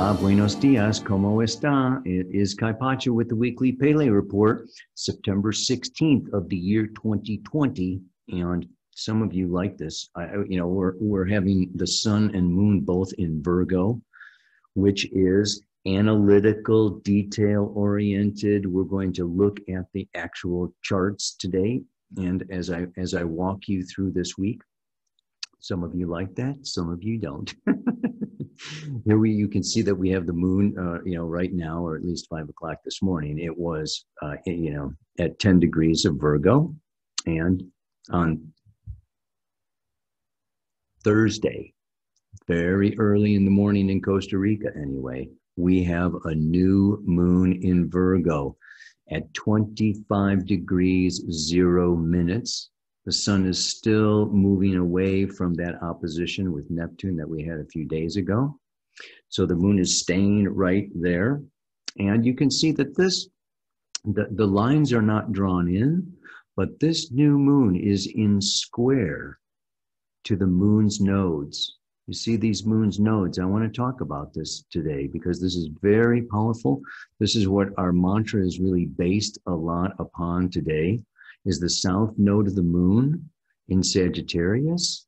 Hola, buenos dias, ¿cómo está? It is Kai Pacha with the weekly Pele report, September 16th of the year 2020. And some of you like this. We're having the sun and moon both in Virgo, which is analytical, detail-oriented. We're going to look at the actual charts today. And as I walk you through this week, some of you like that, some of you don't. Here you can see that we have the moon, right now, or at least 5 o'clock this morning. It was, at 10 degrees of Virgo. And on Thursday, very early in the morning in Costa Rica anyway, we have a new moon in Virgo at 25 degrees 0 minutes. The sun is still moving away from that opposition with Neptune that we had a few days ago. So the moon is staying right there. And you can see that the lines are not drawn in, but this new moon is in square to the moon's nodes. You see these moon's nodes. I want to talk about this today because this is very powerful. This is what our mantra is really based a lot upon today. Is the south node of the moon in Sagittarius,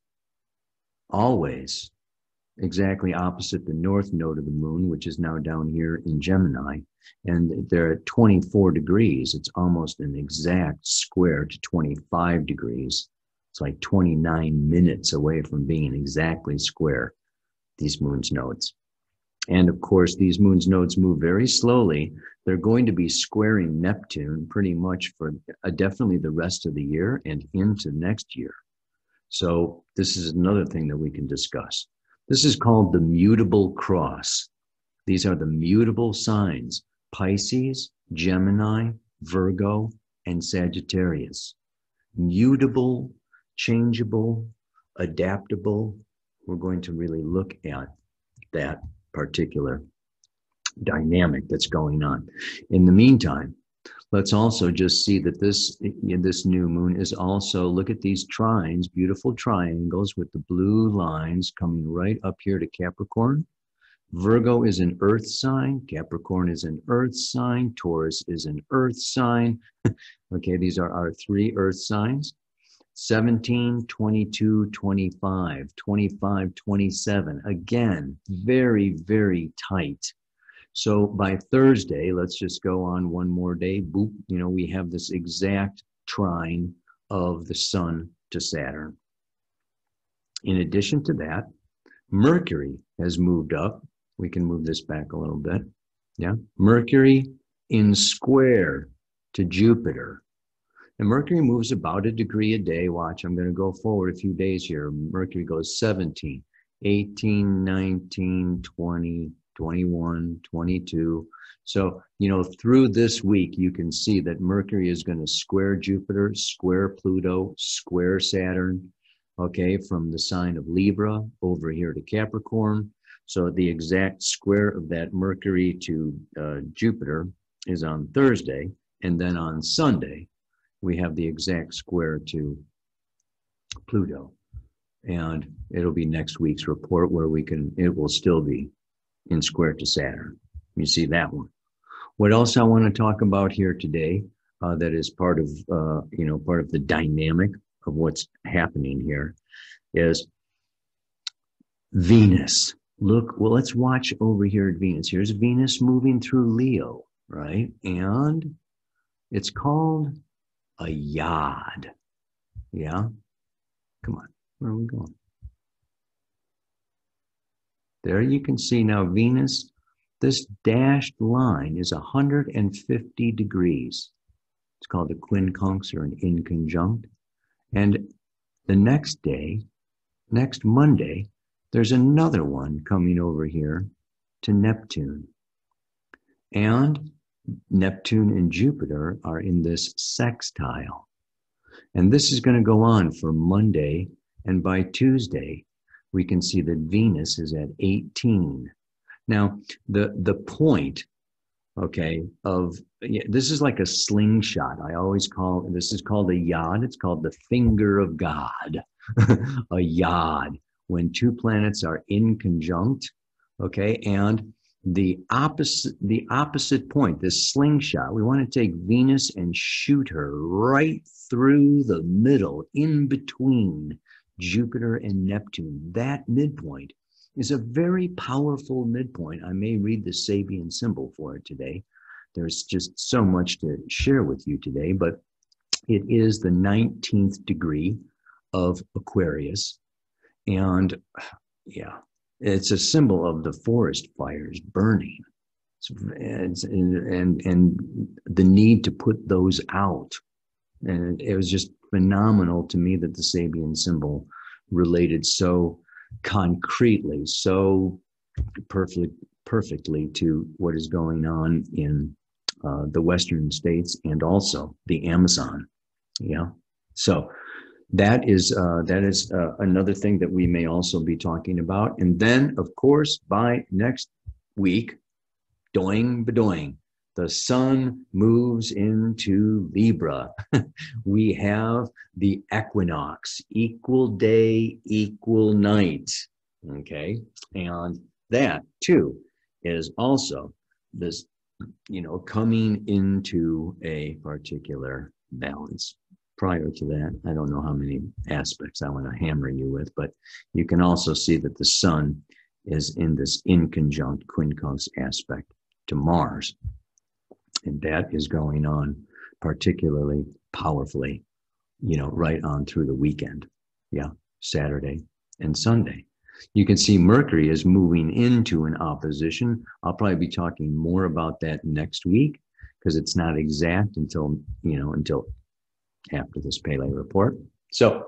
always exactly opposite the north node of the moon, which is now down here in Gemini. And they're at 24 degrees. It's almost an exact square to 25 degrees. It's like 29 minutes away from being exactly square, these moon's nodes. And of course, these moon's nodes move very slowly. They're going to be squaring Neptune pretty much for definitely the rest of the year and into next year. So this is another thing that we can discuss. This is called the mutable cross. These are the mutable signs: Pisces, Gemini, Virgo, and Sagittarius. Mutable, changeable, adaptable. We're going to really look at that particular dynamic that's going on. In the meantime, let's also just see that this new moon is also, look at these trines, beautiful triangles with the blue lines coming right up here to Capricorn. Virgo is an earth sign, Capricorn is an earth sign, Taurus is an earth sign. Okay, these are our three earth signs. 17, 22, 25, 25, 27. Again, very, very tight. So by Thursday, let's just go on one more day. Boop, we have this exact trine of the sun to Saturn. In addition to that, Mercury has moved up. We can move this back a little bit. Yeah. Mercury in square to Jupiter. And Mercury moves about a degree a day. Watch, I'm going to go forward a few days here. Mercury goes 17, 18, 19, 20, 21, 22. So, through this week, you can see that Mercury is going to square Jupiter, square Pluto, square Saturn, okay, from the sign of Libra over here to Capricorn. So the exact square of that Mercury to Jupiter is on Thursday. And then on Sunday, we have the exact square to Pluto. And it'll be next week's report where it will still be in square to Saturn. You see that one. What else I want to talk about here today that is part of the dynamic of what's happening here is Venus. Look, well, let's watch over here at Venus. Here's Venus moving through Leo, right? And it's called a yod. Yeah? Come on. Where are we going? There you can see now Venus, this dashed line is 150 degrees. It's called a quincunx or an inconjunct. And the next day, next Monday, there's another one coming over here to Neptune. And Neptune and Jupiter are in this sextile. And this is going to go on for Monday. And by Tuesday, we can see that Venus is at 18. Now, the point, okay, this is like a slingshot. I always this is called a yod. It's called the finger of God, a yod. When two planets are in conjunct, okay, and the opposite point, this slingshot, we want to take Venus and shoot her right through the middle, in between Jupiter and Neptune. That midpoint is a very powerful midpoint. I may read the Sabian symbol for it today. There's just so much to share with you today, but it is the 19th degree of Aquarius. And yeah, it's a symbol of the forest fires burning. And the need to put those out. And it was just phenomenal to me that the Sabian symbol related so concretely, so perfectly to what is going on in the Western states and also the Amazon. Yeah. So that is another thing that we may also be talking about. And then, of course, by next week, doing bedoing, the sun moves into Libra. We have the equinox, equal day, equal night. Okay. And that too is also this, coming into a particular balance. Prior to that, I don't know how many aspects I want to hammer you with, but you can also see that the sun is in this inconjunct quincunx aspect to Mars. And that is going on particularly powerfully, right on through the weekend. Yeah, Saturday and Sunday. You can see Mercury is moving into an opposition. I'll probably be talking more about that next week because it's not exact until after this Pele report. So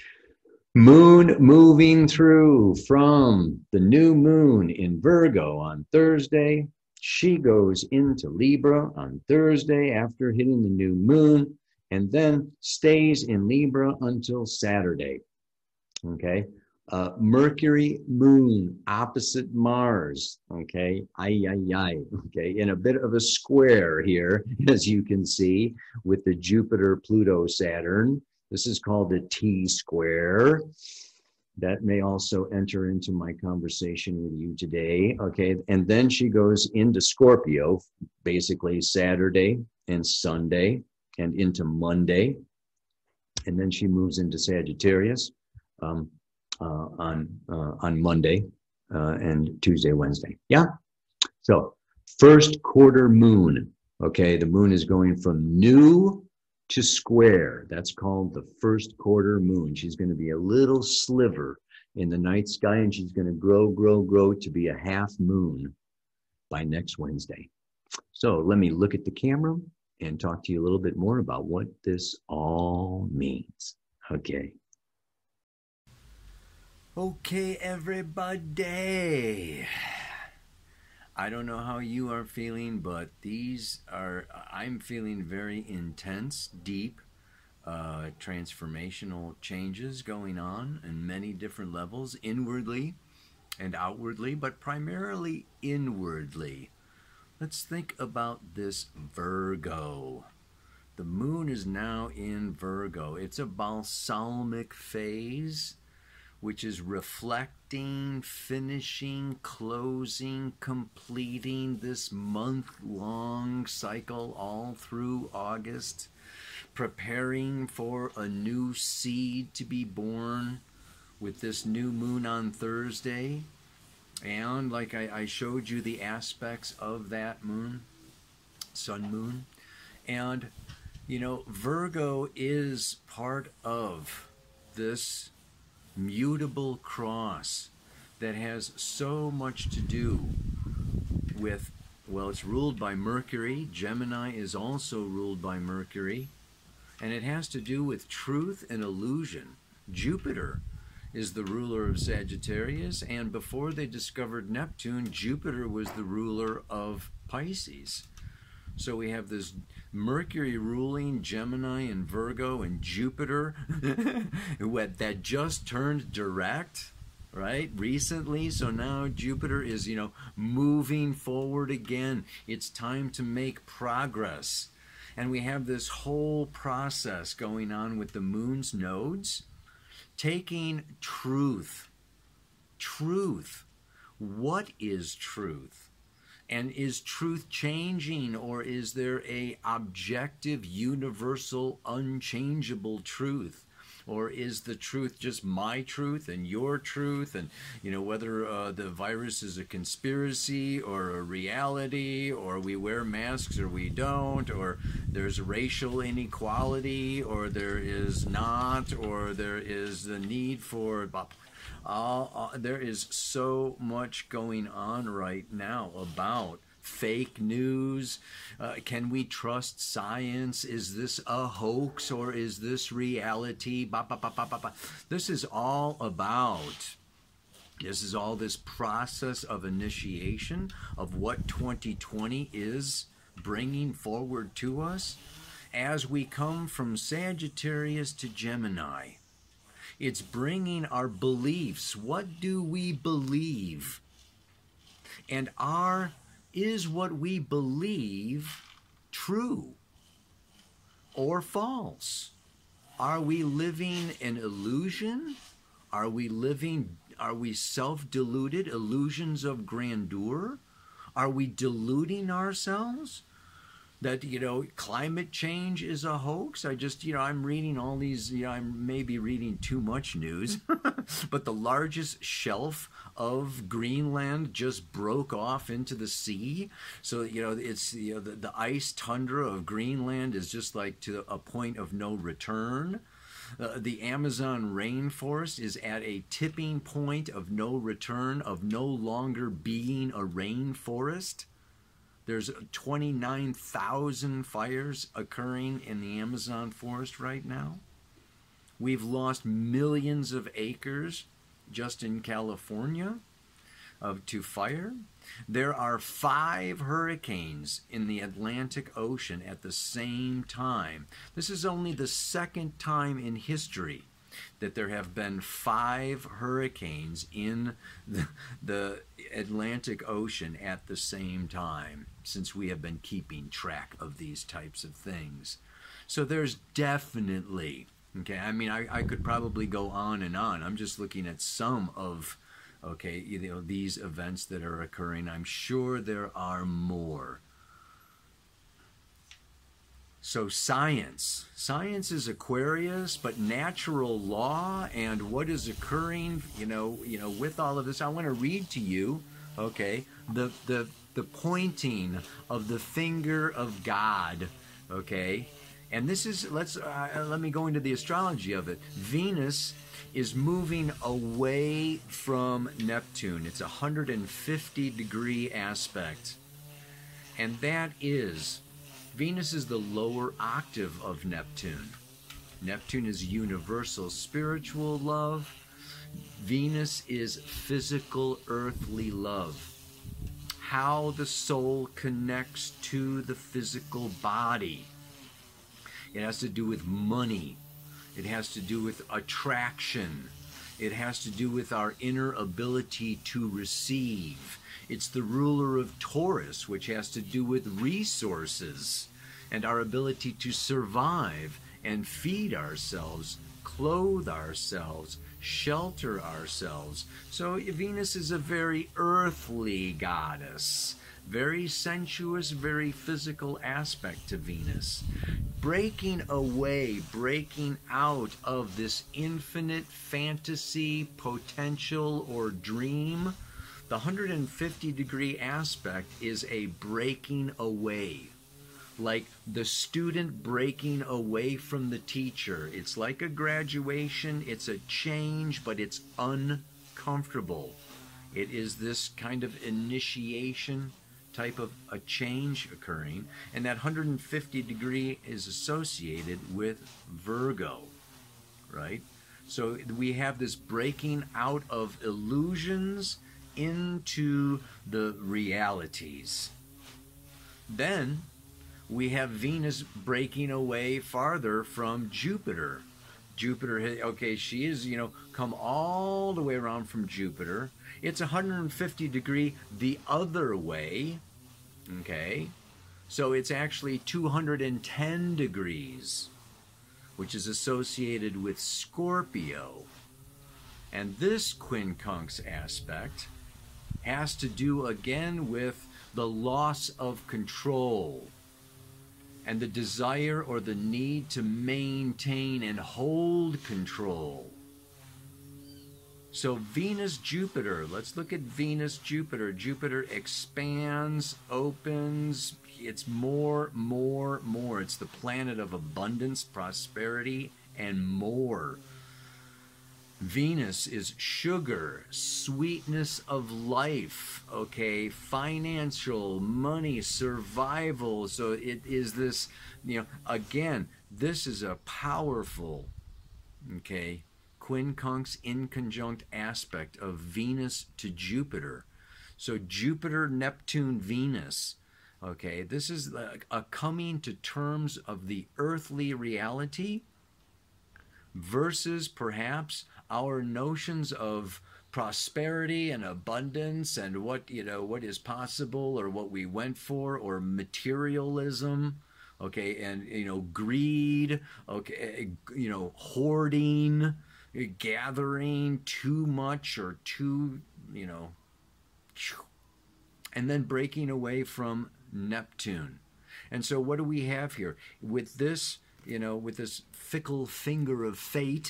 moon moving through from the new moon in Virgo on Thursday. She goes into Libra on Thursday after hitting the new moon and then stays in Libra until Saturday. Okay. Mercury moon opposite Mars. Okay. Okay. In a bit of a square here, as you can see, with the Jupiter, Pluto, Saturn. This is called the T square. That may also enter into my conversation with you today. Okay. And then she goes into Scorpio, basically Saturday and Sunday and into Monday. And then she moves into Sagittarius on Monday and Tuesday, Wednesday. Yeah. So first quarter moon. Okay. The moon is going from new to square. That's called the first quarter moon. She's going to be a little sliver in the night sky, and she's going to grow to be a half moon by next Wednesday. So let me look at the camera and talk to you a little bit more about what this all means. Okay. Okay, everybody. I don't know how you are feeling, but I'm feeling very intense, deep, transformational changes going on in many different levels, inwardly and outwardly, but primarily inwardly. Let's think about this Virgo. The moon is now in Virgo. It's a balsamic phase, which is reflecting, finishing, closing, completing this month-long cycle all through August, preparing for a new seed to be born with this new moon on Thursday. And like I showed you the aspects of that moon, sun moon. And, Virgo is part of this mutable cross that has so much to do with, well, it's ruled by Mercury. Gemini is also ruled by Mercury. And it has to do with truth and illusion. Jupiter is the ruler of Sagittarius, and before they discovered Neptune, Jupiter was the ruler of Pisces. So we have this Mercury ruling Gemini and Virgo, and Jupiter that just turned direct, right, recently. So now Jupiter is, moving forward again. It's time to make progress. And we have this whole process going on with the moon's nodes, taking truth. What is truth? And is truth changing, or is there a objective, universal, unchangeable truth? Or is the truth just my truth and your truth? And, you know, whether the virus is a conspiracy or a reality, or we wear masks or we don't, or there's racial inequality, or there is not, or there is the need for... there is so much going on right now about fake news. Can we trust science? Is this a hoax or is this reality? This is all about, this is all this process of initiation of what 2020 is bringing forward to us as we come from Sagittarius to Gemini. It's bringing our beliefs. What do we believe? And is what we believe true or false? Are we living an illusion? Are we self-deluded illusions of grandeur? Are we deluding ourselves? That, you know, climate change is a hoax. I'm reading all these, I'm maybe reading too much news, but the largest shelf of Greenland just broke off into the sea. So, it's, the ice tundra of Greenland is just like to a point of no return. The Amazon rainforest is at a tipping point of no return, of no longer being a rainforest. There's 29,000 fires occurring in the Amazon forest right now. We've lost millions of acres just in California to fire. There are 5 hurricanes in the Atlantic Ocean at the same time. This is only the second time in history that there have been 5 hurricanes in the Atlantic Ocean at the same time since we have been keeping track of these types of things. So there's definitely, okay, I mean, I could probably go on and on. I'm just looking at some of, okay, these events that are occurring. I'm sure there are more. So science is Aquarius, but natural law and what is occurring, with all of this. I want to read to you, okay, the pointing of the finger of God, okay, and this is, let me go into the astrology of it. Venus is moving away from Neptune. It's a 150-degree aspect, and that is, Venus is the lower octave of Neptune. Neptune is universal spiritual love. Venus is physical earthly love. How the soul connects to the physical body. It has to do with money. It has to do with attraction. It has to do with our inner ability to receive. It's the ruler of Taurus, which has to do with resources and our ability to survive and feed ourselves, clothe ourselves, shelter ourselves. So Venus is a very earthly goddess, very sensuous, very physical aspect to Venus. Breaking away, breaking out of this infinite fantasy, potential, or dream. The 150-degree aspect is a breaking away, like the student breaking away from the teacher. It's like a graduation, it's a change, but it's uncomfortable. It is this kind of initiation type of a change occurring, and that 150-degree is associated with Virgo, right? So we have this breaking out of illusions into the realities. Then we have Venus breaking away farther from Jupiter. Jupiter, okay, she is, come all the way around from Jupiter. It's 150 degree the other way, okay? So it's actually 210 degrees, which is associated with Scorpio. And this quincunx aspect has to do again with the loss of control, and the desire or the need to maintain and hold control. So Venus, Jupiter, let's look at Venus, Jupiter. Jupiter expands, opens, it's more. It's the planet of abundance, prosperity, and more. Venus is sugar, sweetness of life, okay, financial, money, survival. So it is this, again, this is a powerful, okay, quincunx inconjunct aspect of Venus to Jupiter. So Jupiter, Neptune, Venus, okay, this is a coming to terms of the earthly reality versus perhaps our notions of prosperity and abundance and what is possible or what we went for, or materialism, okay, and greed, okay, hoarding, gathering too much or too, and then breaking away from Neptune. And so what do we have here with this, with this fickle finger of fate?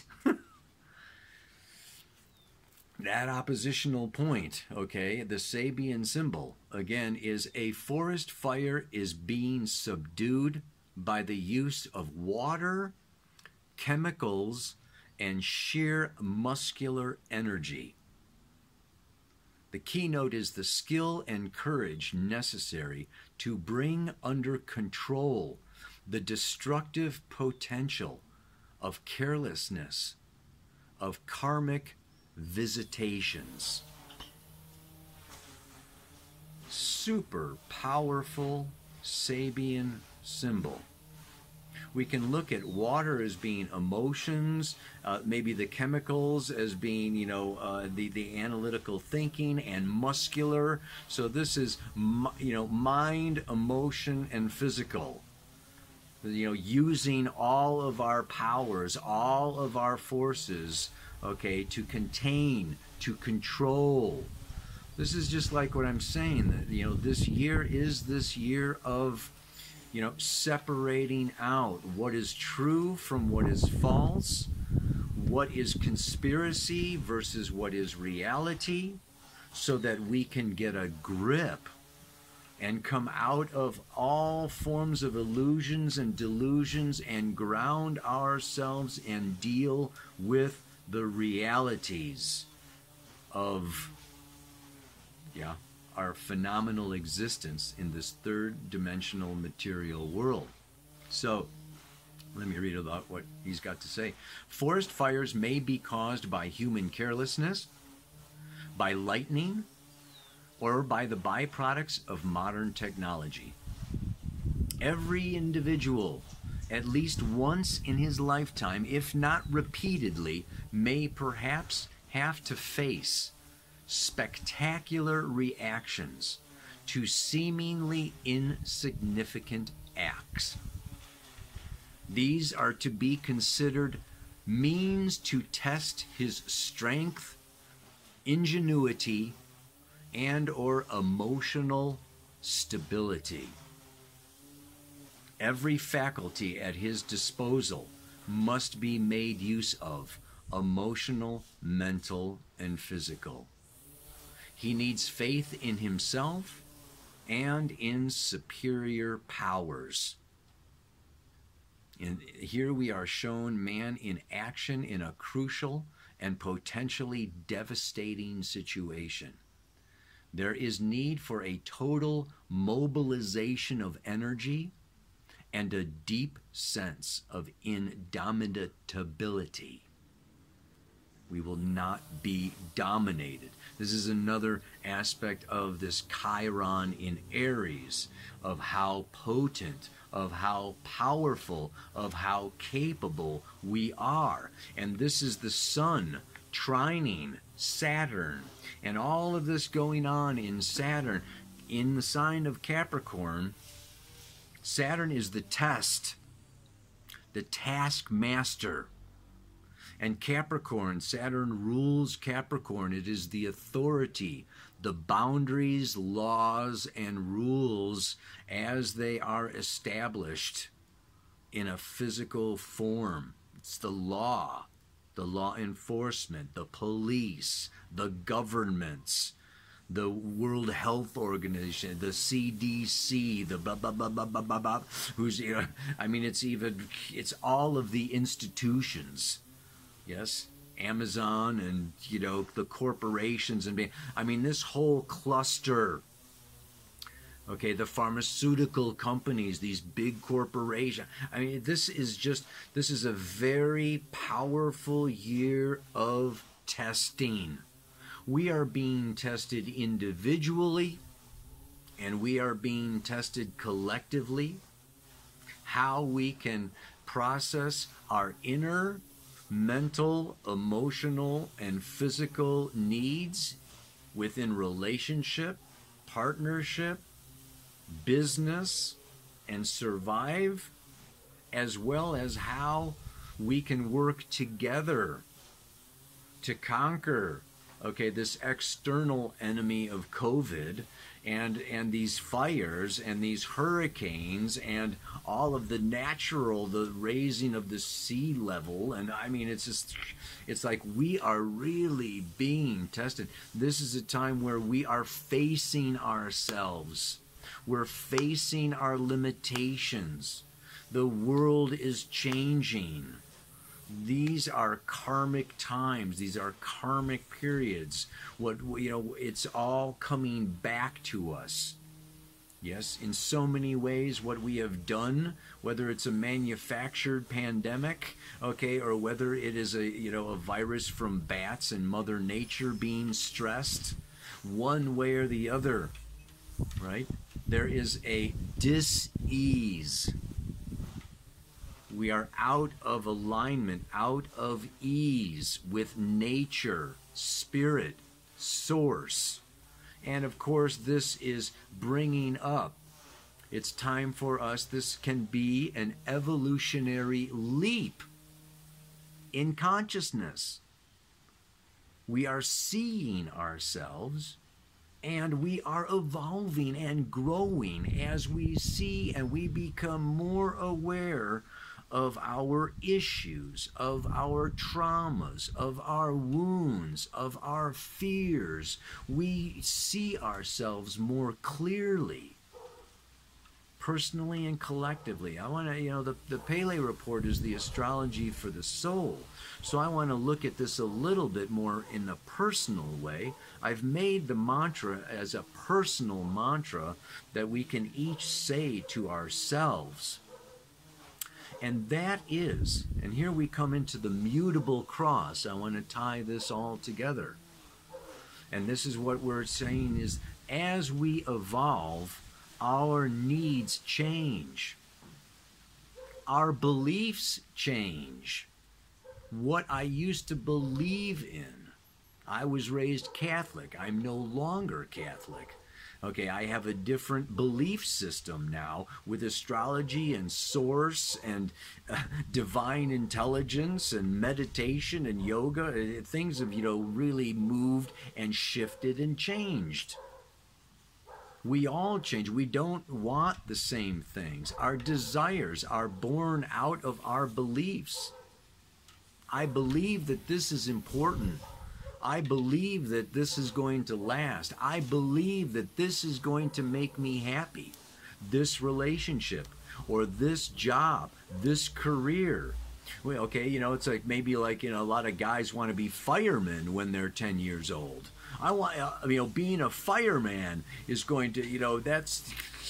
That oppositional point, okay, the Sabian symbol, again, is a forest fire is being subdued by the use of water, chemicals, and sheer muscular energy. The keynote is the skill and courage necessary to bring under control the destructive potential of carelessness, of karmic visitations. Super powerful Sabian symbol. We can look at water as being emotions, maybe the chemicals as being, the analytical thinking, and muscular. So this is, mind, emotion, and physical. Using all of our powers, all of our forces, okay, to contain, to control. This is just like what I'm saying, that, this year is this year of, separating out what is true from what is false, what is conspiracy versus what is reality, so that we can get a grip and come out of all forms of illusions and delusions and ground ourselves and deal with the realities of, our phenomenal existence in this third dimensional material world. So, let me read about what he's got to say. Forest fires may be caused by human carelessness, by lightning, or by the byproducts of modern technology. Every individual, at least once in his lifetime, if not repeatedly, may perhaps have to face spectacular reactions to seemingly insignificant acts. These are to be considered means to test his strength, ingenuity, and or emotional stability. Every faculty at his disposal must be made use of, emotional, mental, and physical. He needs faith in himself and in superior powers. And here we are shown man in action in a crucial and potentially devastating situation. There is need for a total mobilization of energy and a deep sense of indomitability. We will not be dominated. This is another aspect of this Chiron in Aries, of how potent, of how powerful, of how capable we are. And this is the sun trining Saturn, and all of this going on in Saturn. In the sign of Capricorn, Saturn is the test, the taskmaster. And Capricorn, Saturn rules Capricorn. It is the authority, the boundaries, laws, and rules as they are established in a physical form. It's the law enforcement, the police, the governments, the World Health Organization, the CDC, the blah, blah, blah, blah, blah, blah, blah, who's, you know, I mean, it's all of the institutions, yes, Amazon and, you know, the corporations, and I mean, this whole cluster, okay, the pharmaceutical companies, these big corporations. I mean, this is a very powerful year of testing. We are being tested individually, and we are being tested collectively. How we can process our inner mental, emotional, and physical needs within relationship, partnership, business, and survive, as well as how we can work together to conquer, okay, this external enemy of COVID and these fires and these hurricanes and all of the natural, the raising of the sea level. And I mean, it's like we are really being tested. This is a time where we are facing ourselves. We're facing our limitations. The world is changing. These are karmic times. These are karmic periods. It's all coming back to us. Yes, in so many ways, what we have done, whether it's a manufactured pandemic, okay, or whether it is a virus from bats and Mother Nature being stressed, one way or the other, right? There is a dis-ease. We are out of alignment, out of ease with nature, spirit, source. And of course, this is bringing up. It's time for us. This can be an evolutionary leap in consciousness. We are seeing ourselves, and we are evolving and growing as we see and we become more aware of our issues, of our traumas, of our wounds, of our fears. We see ourselves more clearly, personally and collectively. I want to, the Pele Report is the astrology for the soul. So I want to look at this a little bit more in the personal way. I've made the mantra as a personal mantra that we can each say to ourselves. And that is, and here we come into the mutable cross. I want to tie this all together. And this is what we're saying is, as we evolve, our needs change. Our beliefs change. What I used to believe in. I was raised Catholic. I'm no longer Catholic. Okay, I have a different belief system now with astrology and source and divine intelligence and meditation and yoga. Things have, really moved and shifted and changed. We all change. We don't want the same things. Our desires are born out of our beliefs. I believe that this is important. I believe that this is going to last. I believe that this is going to make me happy. This relationship or this job, this career. Well, okay, it's like maybe like, a lot of guys want to be firemen when they're 10 years old. I want, being a fireman is going to, that's,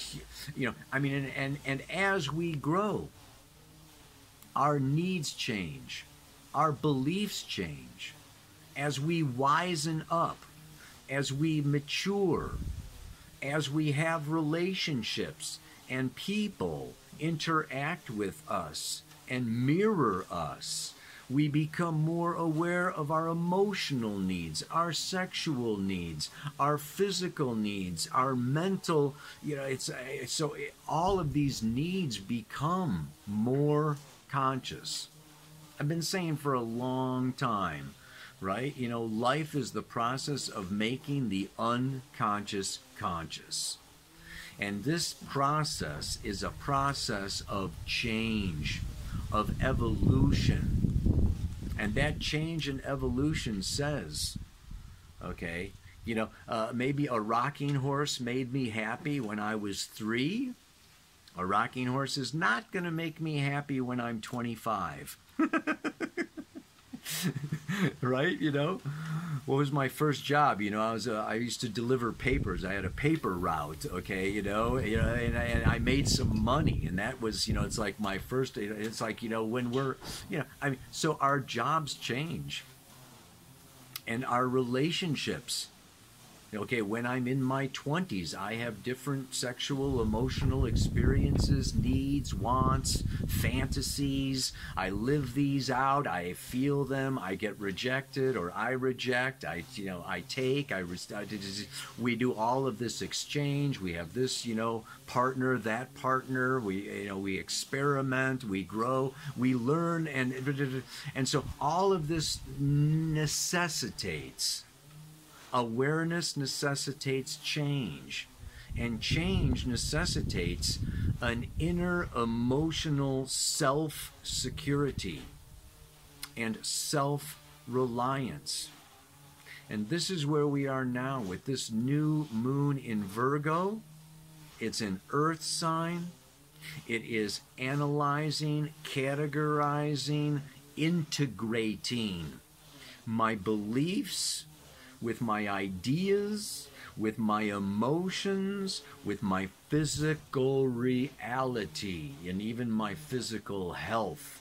and as we grow, our needs change, our beliefs change. As we wisen up, as we mature, as we have relationships and people interact with us and mirror us, we become more aware of our emotional needs, our sexual needs, our physical needs, our mental, all of these needs become more conscious. I've been saying for a long time, right? You know, life is the process of making the unconscious conscious. And this process is a process of change, of evolution. And that change and evolution says, okay, maybe a rocking horse made me happy when I was 3. A rocking horse is not going to make me happy when I'm 25. Right? What was my first job? I used to deliver papers. I had a paper route. Okay, and I made some money, and that was, it's like my first. It's like, when we're, so our jobs change, and our relationships. Okay, when I'm in my 20s, I have different sexual, emotional experiences, needs, wants, fantasies. I live these out. I feel them. I get rejected, or I reject. I take. We do all of this exchange. We have this, partner, that partner. We experiment. We grow. We learn, and so all of this necessitates. Awareness necessitates change, and change necessitates an inner emotional self-security and self-reliance. And this is where we are now with this new moon in Virgo. It's an earth sign. It is analyzing, categorizing, integrating my beliefs with my ideas, with my emotions, with my physical reality, and even my physical health.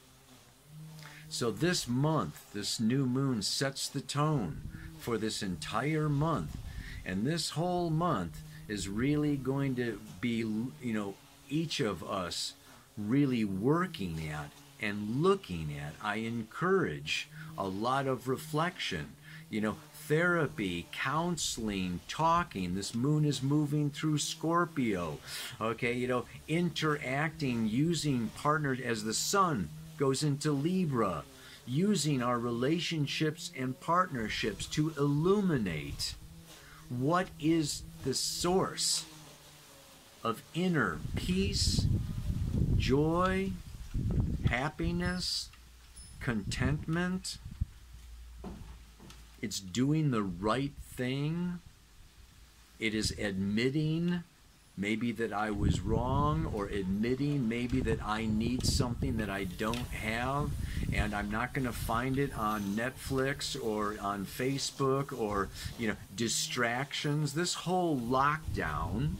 So this month, this new moon sets the tone for this entire month. And this whole month is really going to be, each of us really working at and looking at. I encourage a lot of reflection, therapy, counseling, talking. This moon is moving through Scorpio. Okay, interacting, using partners as the sun goes into Libra, using our relationships and partnerships to illuminate what is the source of inner peace, joy, happiness, contentment. It's doing the right thing. It is admitting maybe that I was wrong, or admitting maybe that I need something that I don't have, and I'm not going to find it on Netflix or on Facebook or, distractions. This whole lockdown,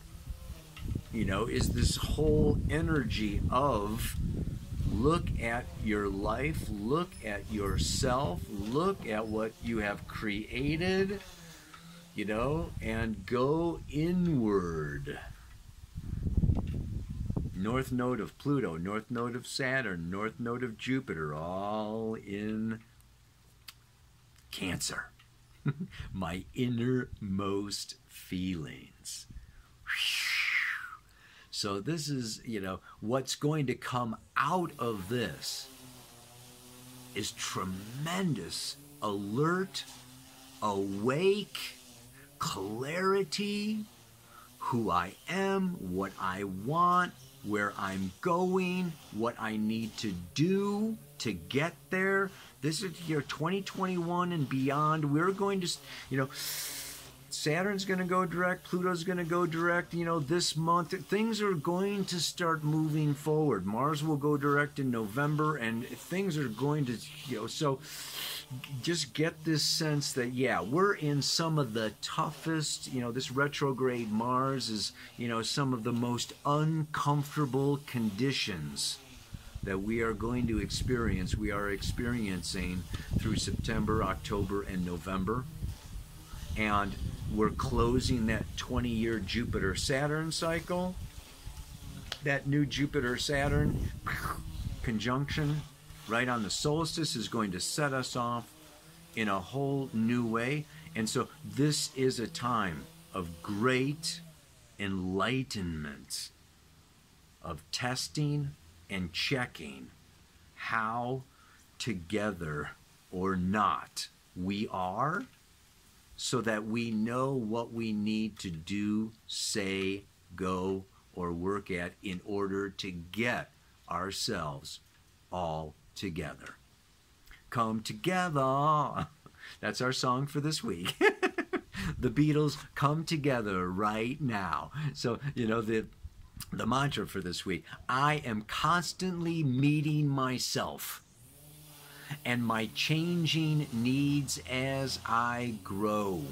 is this whole energy of look at your life, look at yourself, look at what you have created, and go inward. North node of Pluto, north node of Saturn, north node of Jupiter, all in Cancer. My innermost feelings. So this is, what's going to come out of this is tremendous alert, awake, clarity, who I am, what I want, where I'm going, what I need to do to get there. This is year 2021 and beyond. We're going to, Saturn's going to go direct, Pluto's going to go direct, this month. Things are going to start moving forward. Mars will go direct in November, and things are going to, so just get this sense that, we're in some of the toughest, this retrograde Mars is, some of the most uncomfortable conditions that we are going to experience. We are experiencing through September, October, and November. And we're closing that 20-year Jupiter-Saturn cycle. That new Jupiter-Saturn conjunction right on the solstice is going to set us off in a whole new way. And so this is a time of great enlightenment, of testing and checking how together or not we are, so that we know what we need to do, say, go, or work at in order to get ourselves all together. Come together. That's our song for this week. The Beatles, come together right now. So, the mantra for this week: I am constantly meeting myself and my changing needs as I grow.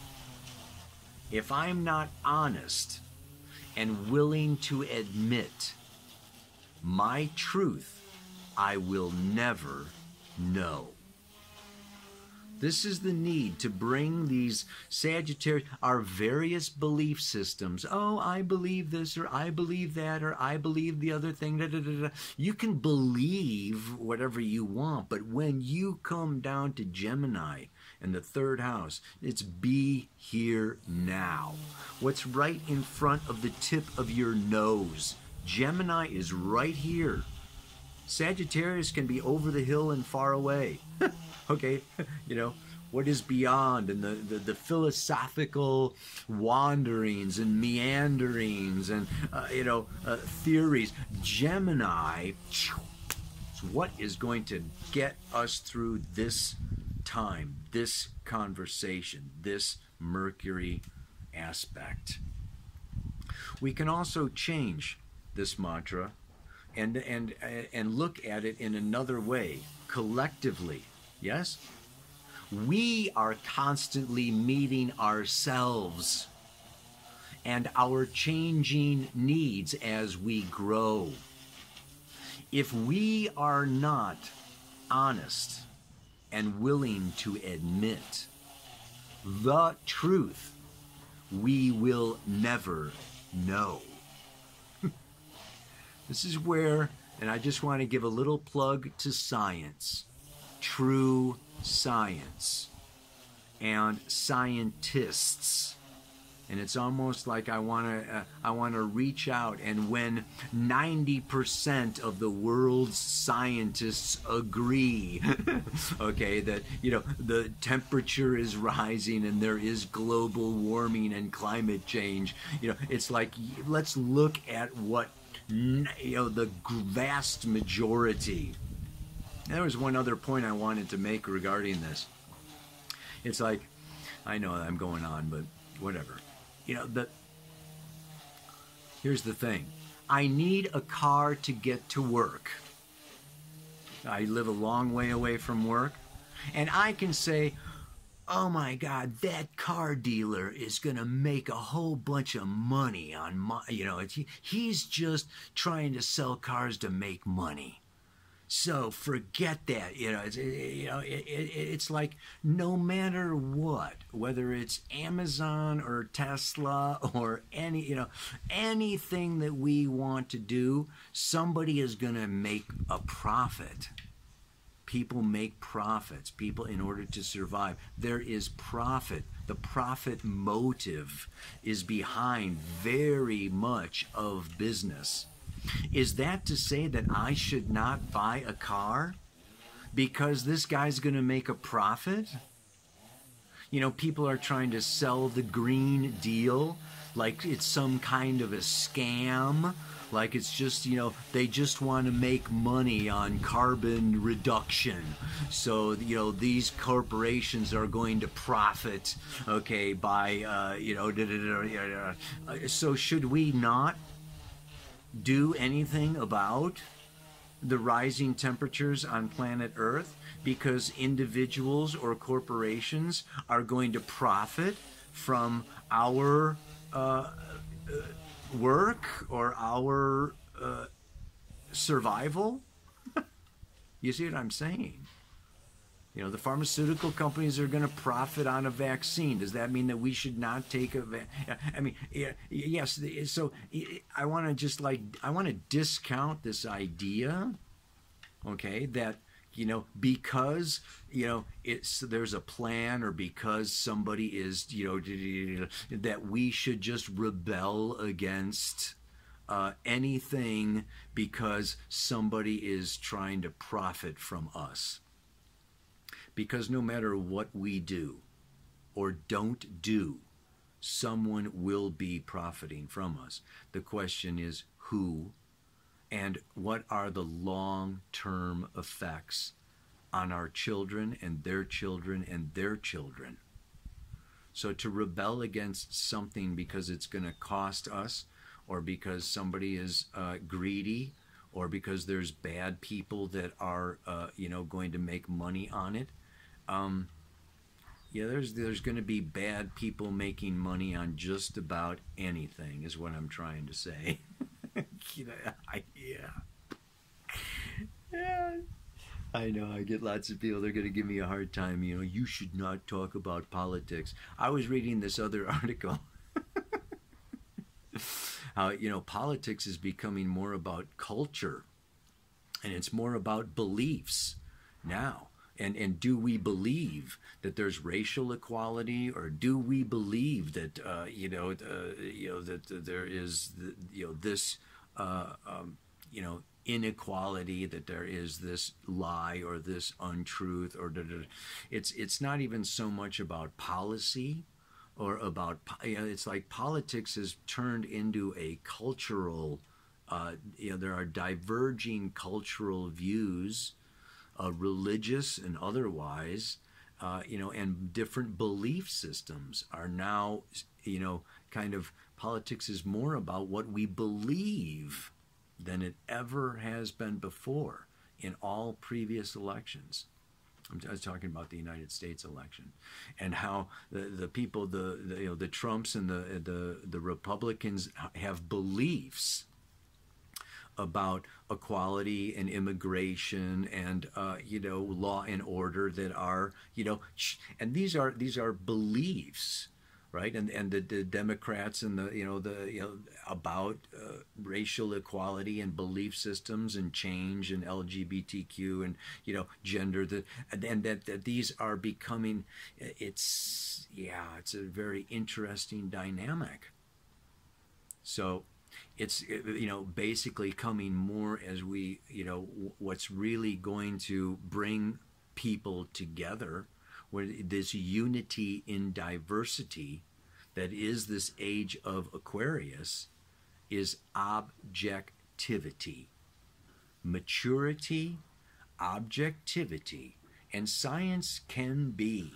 If I'm not honest and willing to admit my truth, I will never know. This is the need to bring these Sagittarius, our various belief systems. Oh, I believe this, or I believe that, or I believe the other thing. Da, da, da, da. You can believe whatever you want, but when you come down to Gemini in the third house, it's be here now. What's right in front of the tip of your nose? Gemini is right here. Sagittarius can be over the hill and far away. Okay, what is beyond, and the philosophical wanderings and meanderings and theories. Gemini is what is going to get us through this time, this conversation, this Mercury aspect. We can also change this mantra and look at it in another way, collectively. Yes? We are constantly meeting ourselves and our changing needs as we grow. If we are not honest and willing to admit the truth, we will never know. This is where, and I just want to give a little plug to science. True science and scientists, and it's almost like I want to reach out, and when 90% of the world's scientists agree, okay, that the temperature is rising and there is global warming and climate change, it's like, let's look at what the vast majority. There was one other point I wanted to make regarding this. It's like, I know I'm going on, but whatever. Here's the thing. I need a car to get to work. I live a long way away from work. And I can say, oh my God, that car dealer is going to make a whole bunch of money on my, he's just trying to sell cars to make money. So forget that. It's like, no matter what, whether it's Amazon or Tesla or anything that we want to do, somebody is going to make a profit. People make profits. People, in order to survive, there is profit. The profit motive is behind very much of business. Is that to say that I should not buy a car because this guy's going to make a profit? People are trying to sell the Green Deal like it's some kind of a scam, like it's just, they just want to make money on carbon reduction. So, these corporations are going to profit, okay, by, so should we not do anything about the rising temperatures on planet Earth because individuals or corporations are going to profit from our work or our survival? You see what I'm saying? The pharmaceutical companies are going to profit on a vaccine. Does that mean that we should not take a yes. So I want to discount this idea, okay, that, because, there's a plan, or because somebody is, that we should just rebel against anything because somebody is trying to profit from us. Because no matter what we do or don't do, someone will be profiting from us. The question is who, and what are the long-term effects on our children and their children and their children. So to rebel against something because it's going to cost us, or because somebody is greedy, or because there's bad people that are going to make money on it. There's going to be bad people making money on just about anything, is what I'm trying to say. Yeah. I know, I get lots of people, they're going to give me a hard time, you should not talk about politics. I was reading this other article. How, politics is becoming more about culture, and it's more about beliefs now. And do we believe that there's racial equality, or do we believe that that there is this inequality, that there is this lie or this untruth, or it's not even so much about policy or about it's like politics has turned into a cultural there are diverging cultural views, religious and otherwise, and different belief systems are now, kind of, politics is more about what we believe than it ever has been before in all previous elections. I was talking about the United States election, and how the people, the Trumps and the Republicans have beliefs about equality and immigration and law and order that are and these are beliefs, right? And the Democrats and about racial equality and belief systems and change and LGBTQ and gender, and that these are becoming, it's a very interesting dynamic. So it's basically coming more as we what's really going to bring people together, where this unity in diversity that is this age of Aquarius, is objectivity, maturity, objectivity. And science can be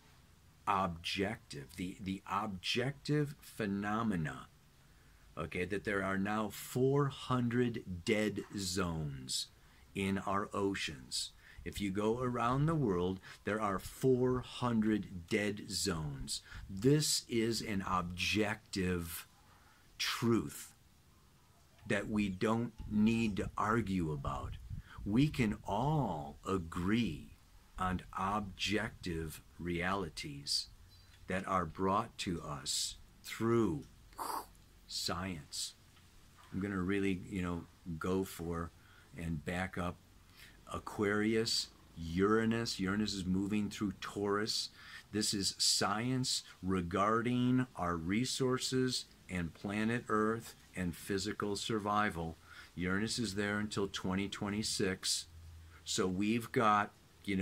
objective, the objective phenomena. Okay, that there are now 400 dead zones in our oceans. If you go around the world, there are 400 dead zones. This is an objective truth that we don't need to argue about. We can all agree on objective realities that are brought to us through science. I'm going to really, go for and back up Aquarius, Uranus. Uranus is moving through Taurus. This is science regarding our resources and planet Earth and physical survival. Uranus is there until 2026. So we've got,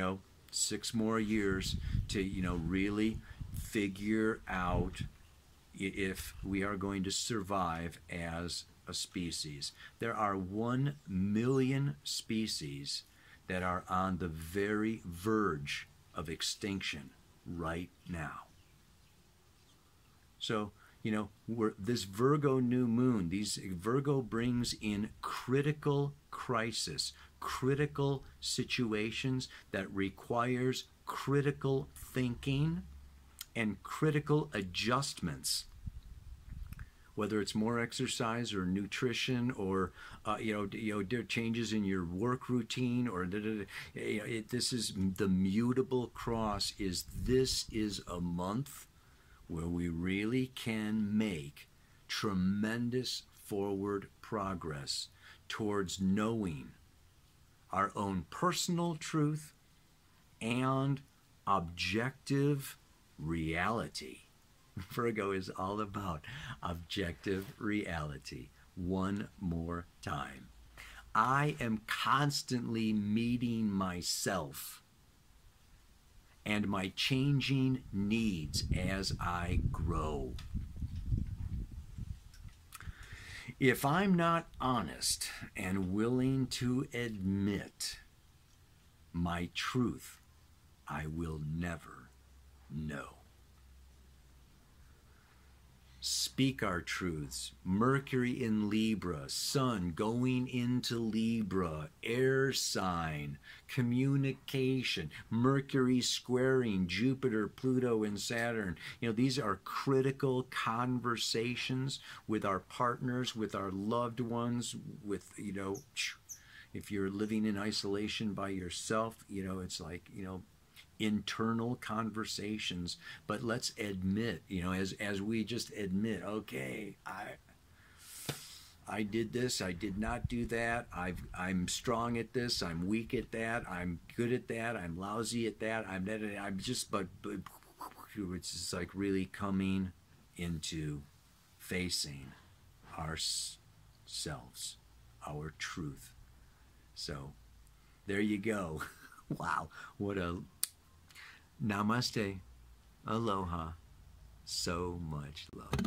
6 more years to, really figure out if we are going to survive as a species. There are 1 million species that are on the very verge of extinction right now. So, this Virgo new moon, Virgo brings in critical crisis, critical situations that requires critical thinking and critical adjustments. Whether it's more exercise or nutrition, or changes in your work routine, or this is the mutable cross. This is a month where we really can make tremendous forward progress towards knowing our own personal truth and objective reality. Virgo is all about objective reality. one more time. I am constantly meeting myself and my changing needs as I grow. If I'm not honest and willing to admit my truth, I will never know. Speak our truths. Mercury in Libra, Sun going into Libra, air sign, communication, Mercury squaring Jupiter, Pluto, and Saturn. These are critical conversations with our partners, with our loved ones, with, if you're living in isolation by yourself, it's like, internal conversations. But let's admit, as we just admit, okay, I did this, I did not do that, I'm strong at this, I'm weak at that, I'm good at that, I'm lousy at that, I'm just, but it's just like really coming into facing ourselves, our truth. So there you go. Wow, what a namaste, aloha, so much love.